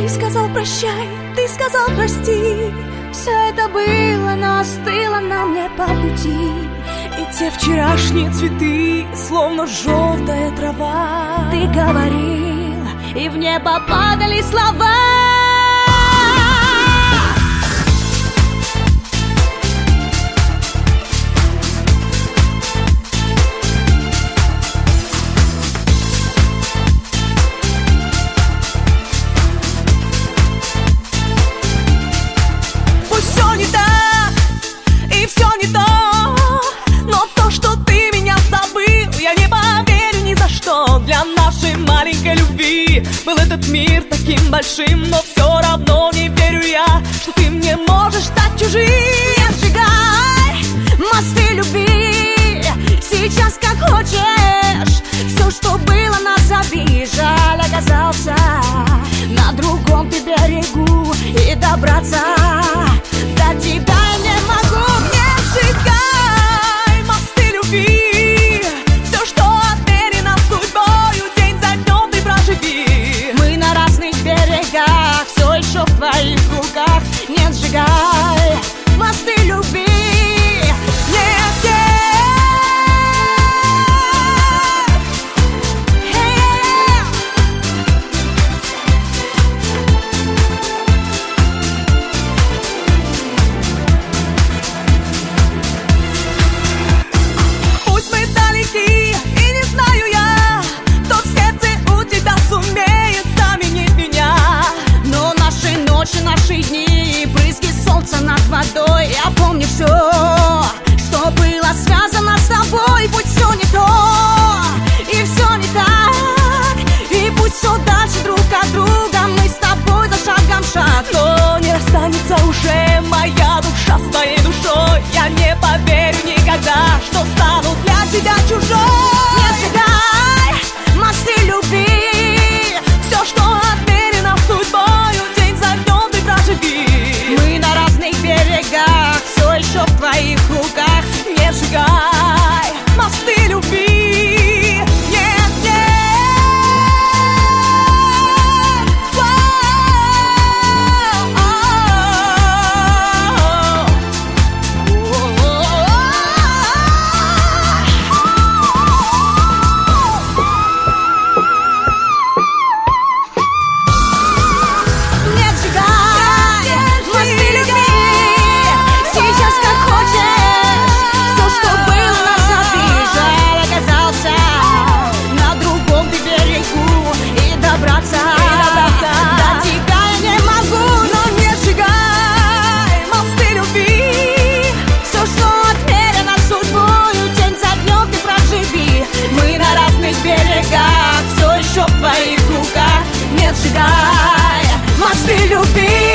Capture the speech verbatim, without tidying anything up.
Ты сказал прощай, ты сказал прости. Все это было, но остыло на мне по пути. И те вчерашние цветы, словно желтая трава. Ты говорил, и в небо падали слова. Для нашей маленькой любви был этот мир таким большим, но все равно не верю я, что ты мне можешь стать чужим. Не сжигай мосты любви сейчас как хочешь. Все, что было, назови. Жаль, оказался на другом ты берегу. И добраться до тебя я не могу. Не сжигай мосты любви. Все, что отмерено судьбою, день за днем ты проживи. Мы на разных берегах, все еще в твоих руках. Не сжигай мосты любви. Наши дни, брызги солнца над водой. Я помню все, что было связано с тобой. Пусть все не то, и все не так, и пусть все дальше друг от друга. Мы с тобой за шагом шаг. Но не расстанется уже моя душа с твоей душой. Я не поверю никогда, что стану для тебя чужой. Не сжигай мосты любви. Все, что отмерено судьбою, мы на разных берегах, все еще в твоих руках. Не сжигай мосты любви. Нет, нет. В твоих руках. Не сжигай мосты любви.